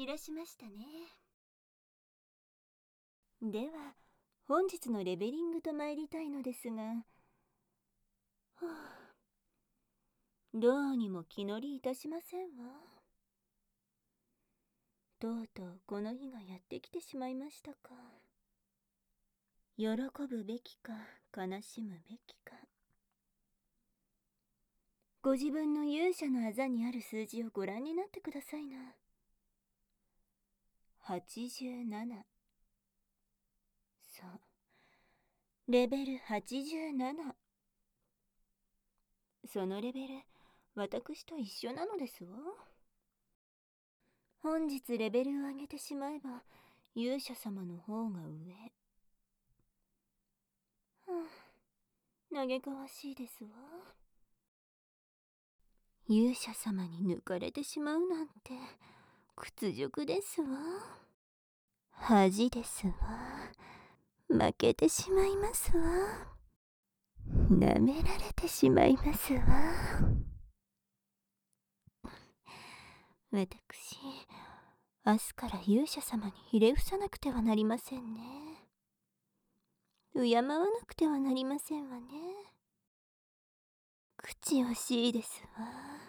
いらしましたね。では、本日のレベリングと参りたいのですが、どうにも気乗りいたしませんわ。とうとうこの日がやってきてしまいましたか。喜ぶべきか悲しむべきか。ご自分の勇者のあざにある数字をご覧になってくださいな。87。そう、レベル87。そのレベル、私と一緒なのですわ。本日レベルを上げてしまえば勇者様の方が上。嘆かわしいですわ。勇者様に抜かれてしまうなんて屈辱ですわ。恥ですわ。負けてしまいますわ。舐められてしまいますわ。私、明日から勇者様にひれ伏さなくてはなりませんね。敬わなくてはなりませんわね。口惜しいですわ。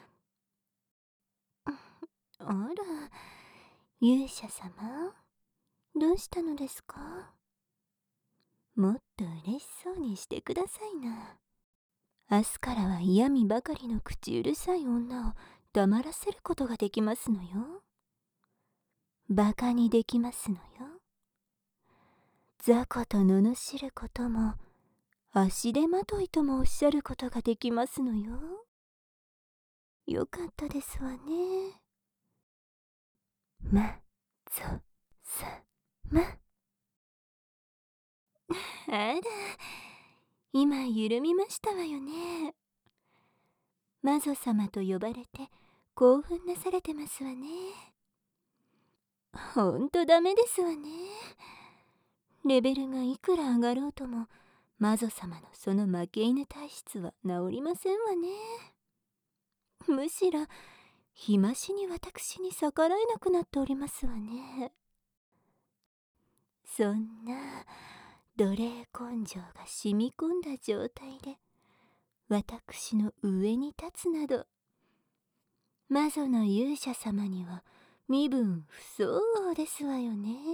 あら、勇者様、どうしたのですか？もっと嬉しそうにしてくださいな。明日からは嫌味ばかりの口うるさい女を黙らせることができますのよ。バカにできますのよ。雑魚と罵ることも、足手まといともおっしゃることができますのよ。よかったですわね。ま、ぞ、さ、ま。あら、今緩みましたわよね。魔女様と呼ばれて興奮なされてますわね。ほんとダメですわね。レベルがいくら上がろうとも魔女様のその負け犬体質は治りませんわね。むしろ日増しに私に逆らえなくなっておりますわね。そんな奴隷根性が染み込んだ状態で私の上に立つなど、魔女の勇者様には身分不相応ですわよね。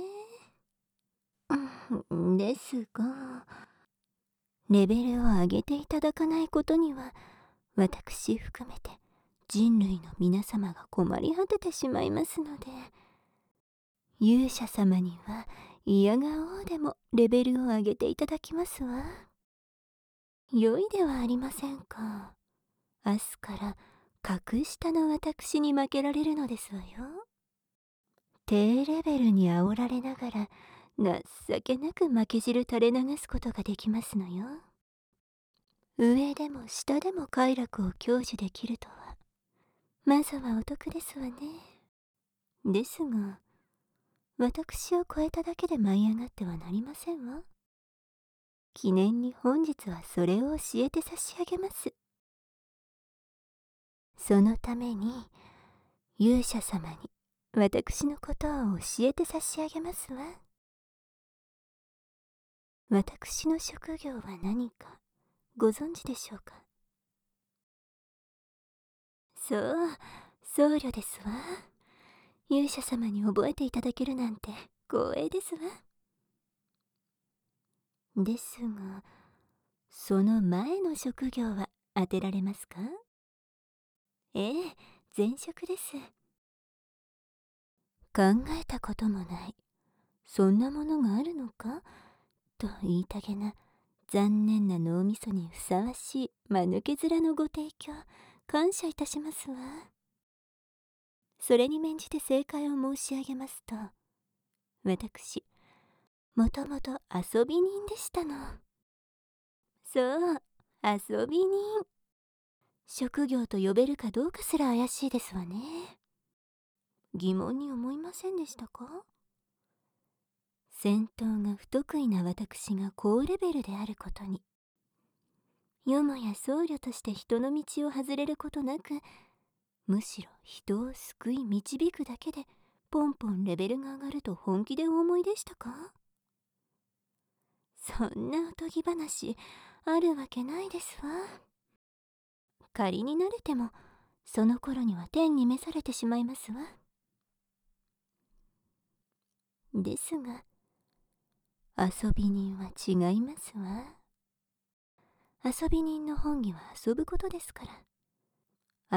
ですが、レベルを上げていただかないことには私含めて人類の皆様が困り果ててしまいますので、勇者様には嫌顔でもレベルを上げていただきますわ。良いではありませんか。明日から格下の私に負けられるのですわよ。低レベルに煽られながら情けなく負け汁垂れ流すことができますのよ。上でも下でも快楽を享受できるとはまずはお得ですわね。ですが、私を超えただけで舞い上がってはなりませんわ。記念に本日はそれを教えて差し上げます。そのために勇者様に私のことを教えて差し上げますわ。私の職業は何かご存知でしょうか。そう、僧侶ですわ。勇者様に覚えていただけるなんて光栄ですわ。ですが、その前の職業は当てられますか？ええ、前職です。考えたこともない。そんなものがあるのかと言いたげな残念な脳みそにふさわしい間抜け面のご提供、感謝いたしますわ。それに免じて正解を申し上げますと、私もともと遊び人でしたの。そう、遊び人。職業と呼べるかどうかすら怪しいですわね。疑問に思いませんでしたか？戦闘が不得意な私が高レベルであることに、よもや僧侶として人の道を外れることなく、むしろ人を救い導くだけでポンポンレベルが上がると本気でお思いでしたか？そんなおとぎ話あるわけないですわ。仮に慣れてもその頃には天に召されてしまいますわ。ですが遊び人は違いますわ。遊び人の本義は遊ぶことですから、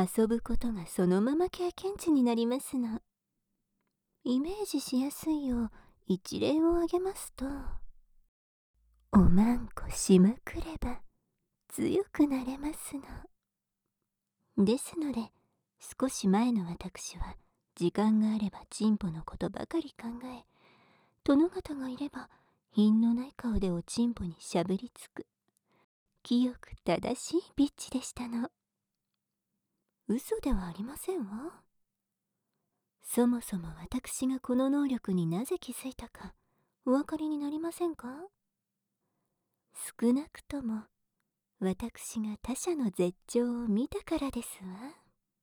遊ぶことがそのまま経験値になりますの。イメージしやすいよう一例を挙げますと、おまんこしまくれば強くなれますの。ですので少し前の私は時間があればチンポのことばかり考え、殿方がいれば品のない顔でおちんぽにしゃぶりつく清く正しいビッチでしたの。嘘ではありませんわ。そもそも私がこの能力になぜ気づいたかお分かりになりませんか？少なくとも私が他者の絶頂を見たからですわ。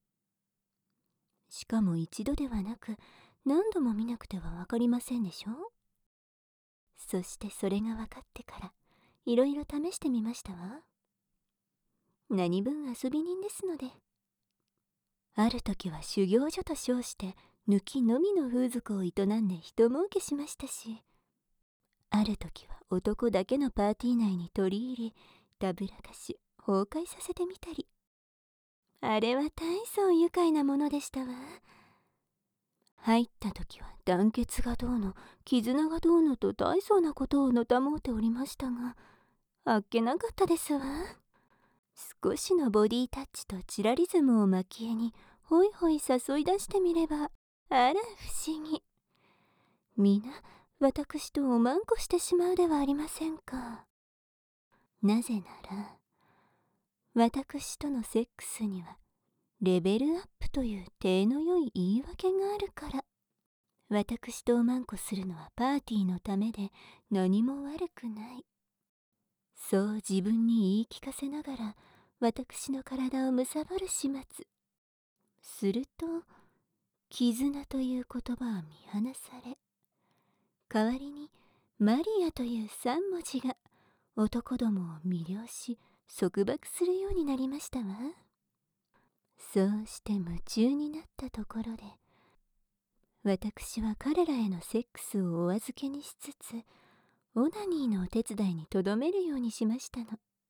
しかも一度ではなく何度も見なくては分かりませんでしょ。そしてそれが分かってからいろいろ試してみましたわ。何分遊び人ですので。ある時は修行所と称して抜きのみの風俗を営んで人儲けしましたし、ある時は男だけのパーティー内に取り入りたぶらかし崩壊させてみたり、あれは大層愉快なものでしたわ。入った時は団結がどうの絆がどうのと大層なことをのたもうておりましたが、あっけなかったですわ。少しのボディタッチとチラリズムを蒔絵にほいほい誘い出してみれば、あら不思議。皆私とおまんこしてしまうではありませんか。なぜなら私とのセックスにはレベルアップという体の良い言い訳があるから。私とおまんこするのはパーティーのためで何も悪くない、そう自分に言い聞かせながら私の体を貪る始末。すると絆という言葉は見放され、代わりにマリアという3文字が男どもを魅了し束縛するようになりましたわ。そうして夢中になったところで、私は彼らへのセックスをお預けにしつつオナニーのお手伝いにとどめるようにしましたの。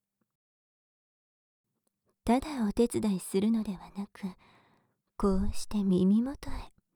ただお手伝いするのではなく、こうして耳元へ、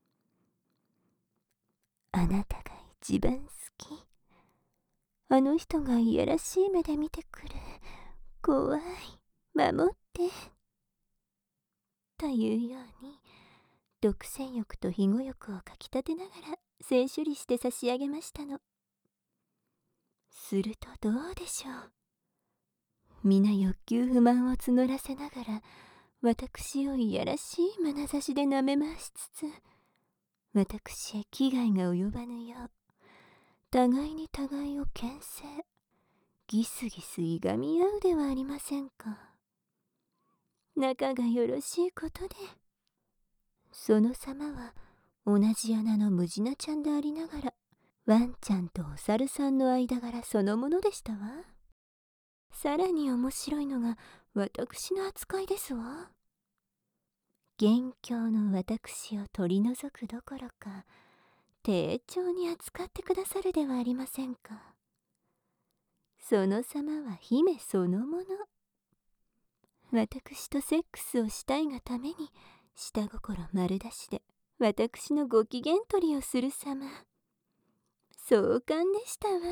あなたが一番好き、あの人がいやらしい目で見てくる、怖い、守って、というように独占欲と庇護欲をかきたてながら性処理して差し上げましたの。するとどうでしょう。皆欲求不満を募らせながら私をいやらしい眼差しで舐め回しつつ、私へ危害が及ばぬよう互いに互いを牽制、ギスギスいがみ合うではありませんか。仲がよろしいことで、その様は同じ穴のムジナちゃんでありながらワンちゃんとお猿さんの間柄そのものでしたわ。さらに面白いのが私の扱いですわ。元凶の私を取り除くどころか丁重に扱ってくださるではありませんか。その様は姫そのもの。私とセックスをしたいがために下心丸出しで私のご機嫌取りをする様、壮観でしたわ。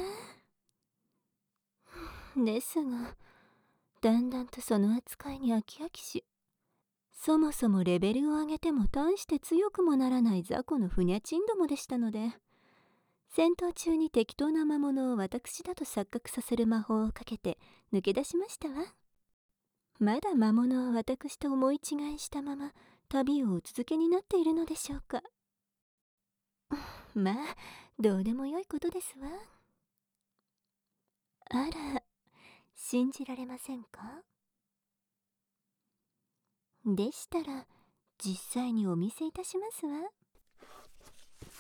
ですがだんだんとその扱いに飽き飽きし、そもそもレベルを上げても大して強くもならない雑魚のふにゃちんどもでしたので、戦闘中に適当な魔物を私だと錯覚させる魔法をかけて抜け出しましたわ。まだ魔物は私と思い違いしたまま旅をお続けになっているのでしょうか。まあどうでもよいことですわ。あら、信じられませんか。でしたら実際にお見せいたしますわ。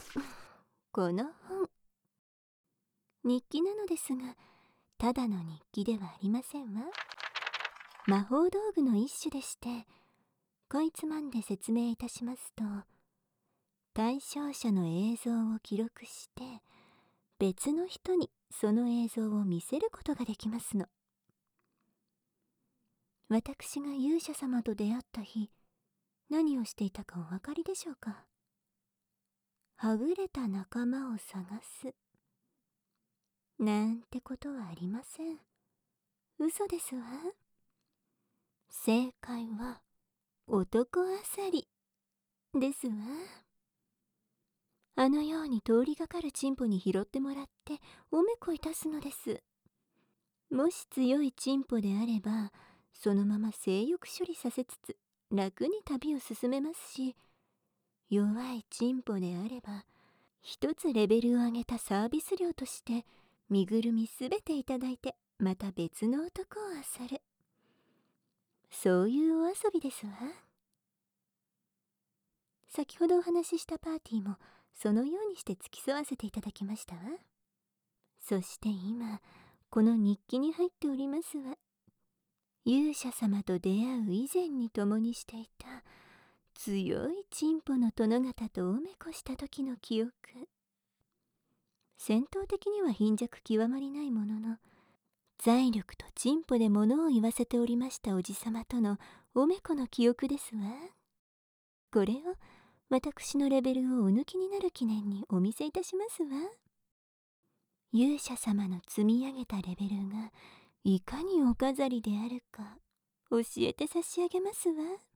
この本。日記なのですが、ただの日記ではありませんわ。魔法道具の一種でして、かいつまんで説明いたしますと、対象者の映像を記録して、別の人にその映像を見せることができますの。私が勇者様と出会った日、何をしていたかお分かりでしょうか。はぐれた仲間を探す。なんてことはありません。嘘ですわ。正解は、男あさりですわ。あのように通りがかるチンポに拾ってもらっておめこいたすのです。もし強いチンポであれば、そのまま性欲処理させつつ楽に旅を進めますし、弱いチンポであれば、一つレベルを上げたサービス料として身ぐるみすべていただいて、また別の男を漁る。そういうお遊びですわ。先ほどお話ししたパーティーもそのようにして付き添わせていただきましたわ。そして今、この日記に入っておりますわ。勇者様と出会う以前に共にしていた強いチンポの殿方とおめこした時の記憶。戦闘的には貧弱極まりないものの、財力とチンポで物を言わせておりましたおじさまとのおめこの記憶ですわ。これを私のレベルをお抜きになる記念にお見せいたしますわ。勇者様の積み上げたレベルがいかにお飾りであるか教えて差し上げますわ。